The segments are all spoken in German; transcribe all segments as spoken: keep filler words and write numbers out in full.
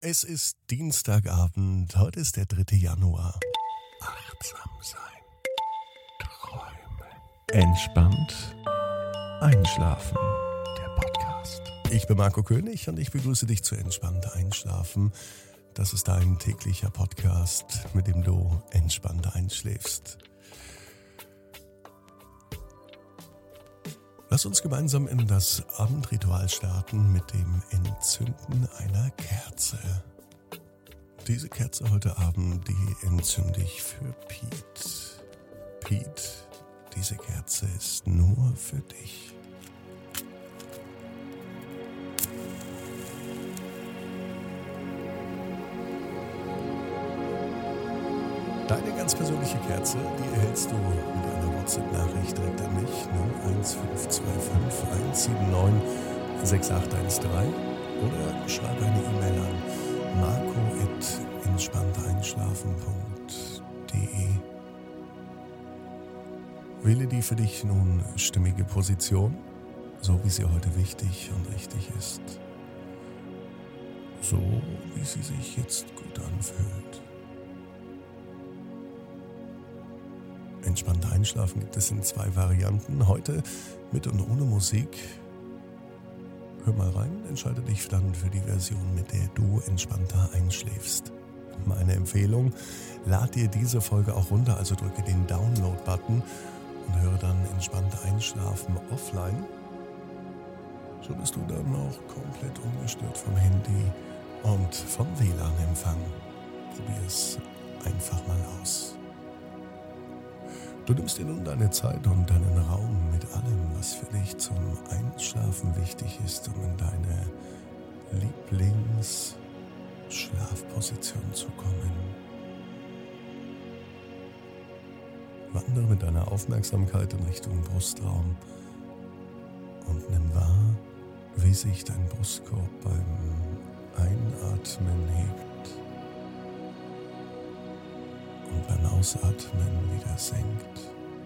Es ist Dienstagabend, heute ist der dritte Januar. Achtsam sein, träumen, entspannt einschlafen. Der Podcast. Ich bin Marco König und ich begrüße dich zu Entspannt Einschlafen. Das ist dein täglicher Podcast, mit dem du entspannt einschläfst. Lass uns gemeinsam in das Abendritual starten mit dem Entzünden einer Kerze. Diese Kerze heute Abend, die entzünde ich für Pete. Pete, diese Kerze ist nur für dich. Deine ganz persönliche Kerze, die erhältst du mit einer WhatsApp-Nachricht direkt an mich null eins fünf zwei fünf eins sieben neun sechs acht eins drei oder schreibe eine E-Mail an marco at entspannteinschlafen punkt de. Wähle die für dich nun stimmige Position, so wie sie heute wichtig und richtig ist. So wie sie sich jetzt gut anfühlt. Entspannt einschlafen gibt es in zwei Varianten. Heute mit und ohne Musik. Hör mal rein, entscheide dich dann für die Version, mit der du entspannter einschläfst. Meine Empfehlung, lad dir diese Folge auch runter, also drücke den Download-Button und höre dann entspannt einschlafen offline. So bist du dann auch komplett ungestört vom Handy und vom W L A N-Empfang. Probier es einfach mal aus. Du nimmst dir nun deine Zeit und deinen Raum mit allem, was für dich zum Einschlafen wichtig ist, um in deine Lieblingsschlafposition zu kommen. Wandere mit deiner Aufmerksamkeit in Richtung Brustraum und nimm wahr, wie sich dein Brustkorb beim Einatmen hebt und beim Ausatmen wieder senkt.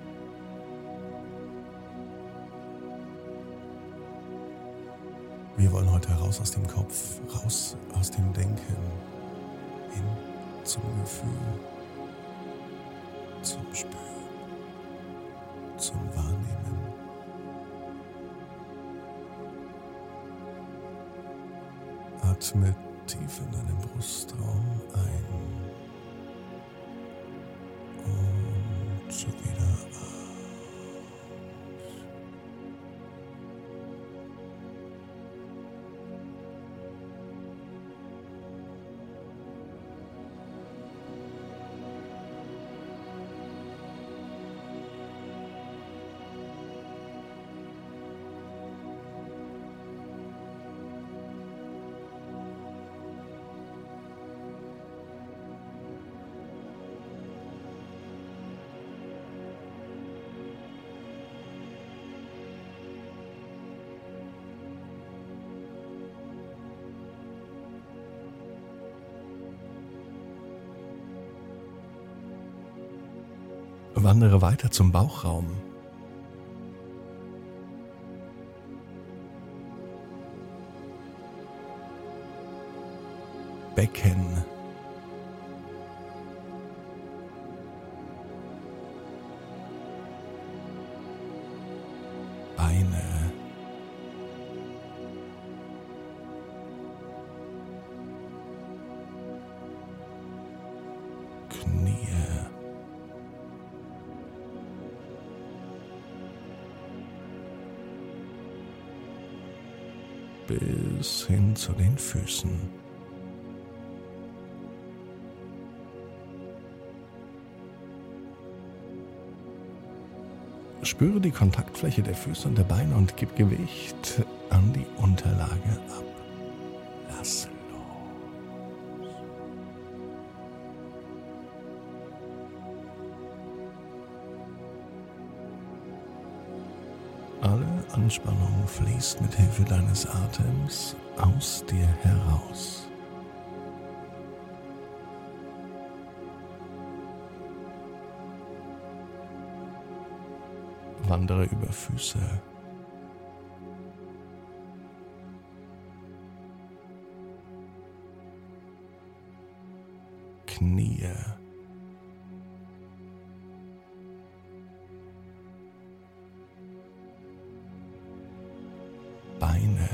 Wir wollen heute heraus aus dem Kopf, raus aus dem Denken, hin zum Gefühl, zum Spüren, zum Wahrnehmen. Atme tief in deinen Brustraum ein. Und so wieder aus. Wandere weiter zum Bauchraum. Becken. Beine. Knie. Bis hin zu den Füßen. Spüre die Kontaktfläche der Füße und der Beine und gib Gewicht an die Unterlage ab. Lass los. Alle Anspannung fließt mit Hilfe deines Atems aus dir heraus. Wandere über Füße, Knie, Beine,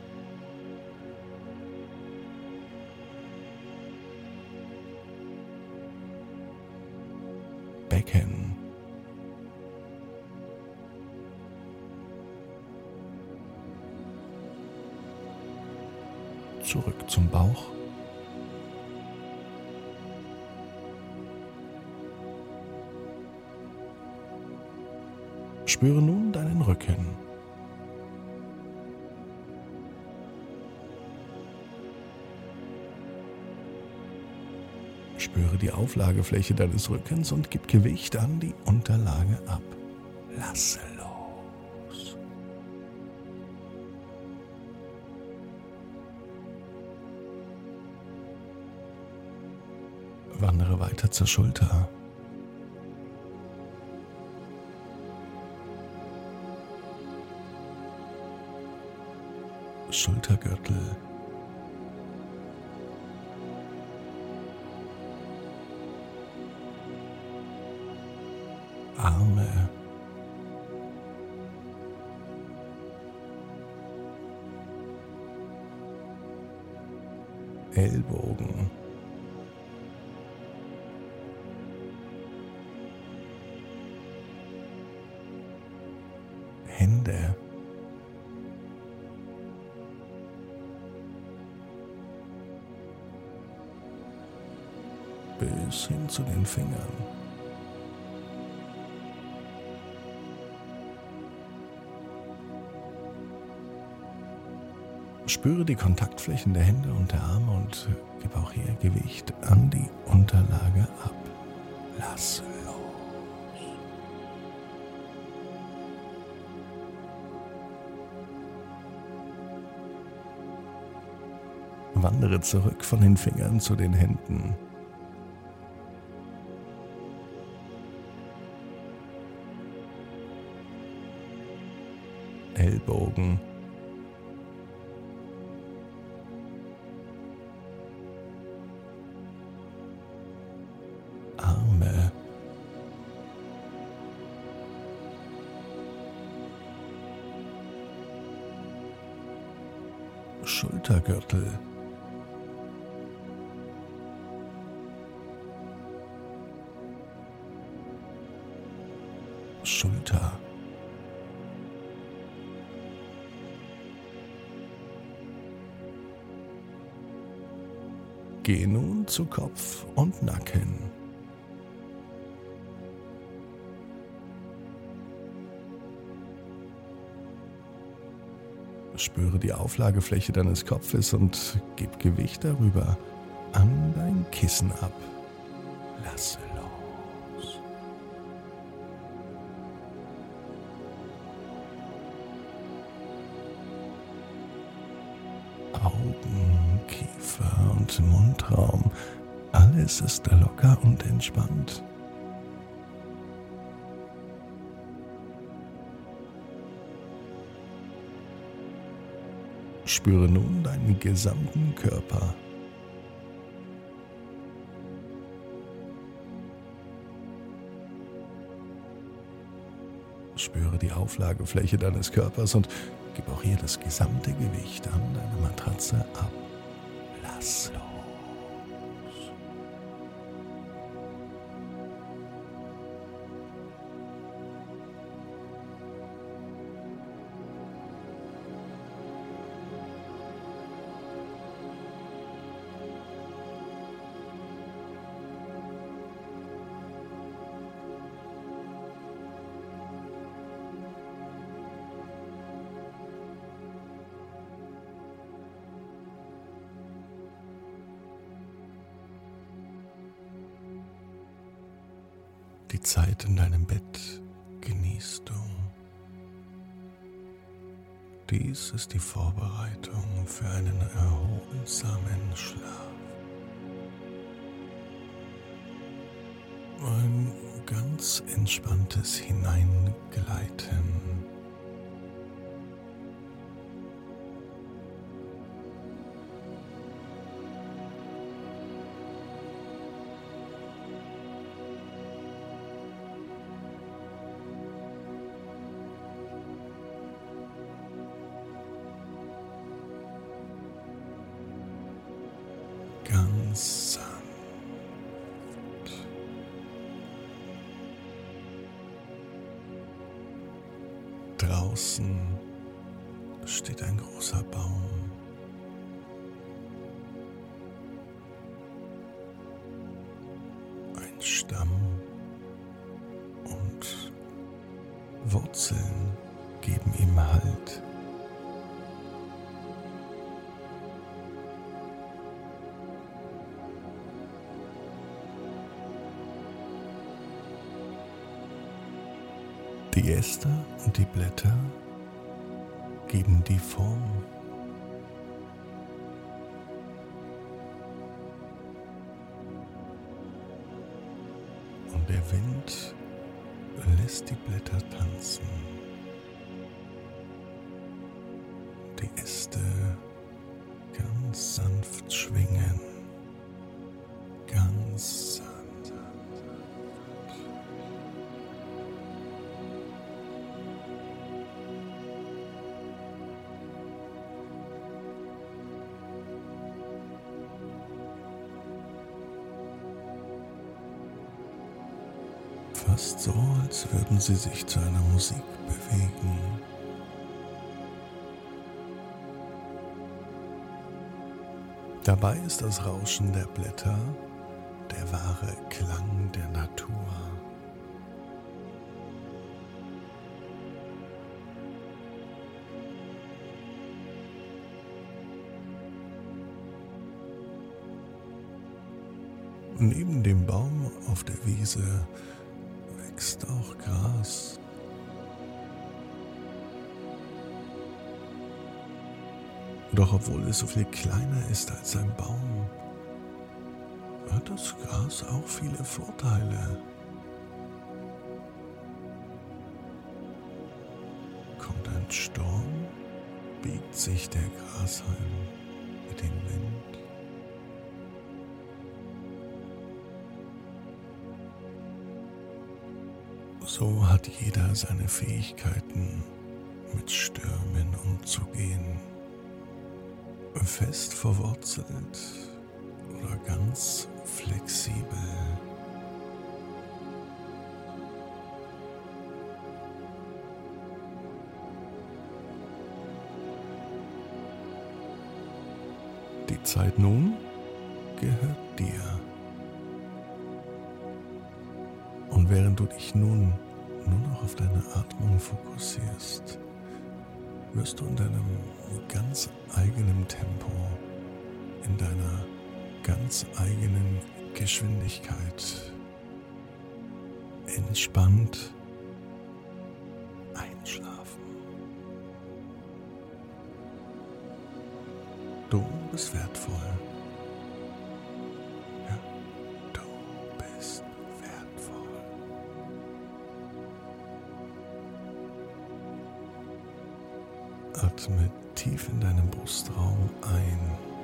Becken, zurück zum Bauch, spüre nun deinen Rücken. Spüre die Auflagefläche deines Rückens und gib Gewicht an die Unterlage ab. Lasse los. Wandere weiter zur Schulter. Schultergürtel. Arme. Ellbogen. Hände. Bis hin zu den Fingern. Spüre die Kontaktflächen der Hände und der Arme und gib auch hier Gewicht an die Unterlage ab. Lass los. Wandere zurück von den Fingern zu den Händen. Ellbogen. Arme. Schultergürtel. Schulter. Geh nun zu Kopf und Nacken. Spüre die Auflagefläche deines Kopfes und gib Gewicht darüber an dein Kissen ab. Lasse los. Augen, Kiefer und Mundraum, alles ist locker und entspannt. Spüre nun deinen gesamten Körper. Spüre die Auflagefläche deines Körpers und gib auch hier das gesamte Gewicht an deine Matratze ab. Lass los. Die Zeit in deinem Bett genießt du. Dies ist die Vorbereitung für einen erholsamen Schlaf. Ein ganz entspanntes Hineingleiten. ganz sanft. Draußen steht ein großer Baum. Ein Stamm und Wurzeln geben ihm Halt. Die Äste und die Blätter geben die Form. Und der Wind lässt die Blätter tanzen. Die Äste ganz sanft schwingen. Ganz sanft. Fast so, als würden sie sich zu einer Musik bewegen. Dabei ist das Rauschen der Blätter der wahre Klang der Natur. Neben dem Baum auf der Wiese wächst auch Gras. Doch obwohl es so viel kleiner ist als ein Baum, hat das Gras auch viele Vorteile. Kommt ein Sturm, biegt sich der Grashalm mit dem Wind. So hat jeder seine Fähigkeiten, mit Stürmen umzugehen. Fest verwurzelt oder ganz flexibel. Die Zeit nun gehört dir. Und während du dich nun nur noch auf deine Atmung fokussierst, wirst du in deinem ganz eigenen Tempo, in deiner ganz eigenen Geschwindigkeit entspannt einschlafen. Du bist wertvoll. Ja, du bist wertvoll. Atme tief in deinem Brustraum ein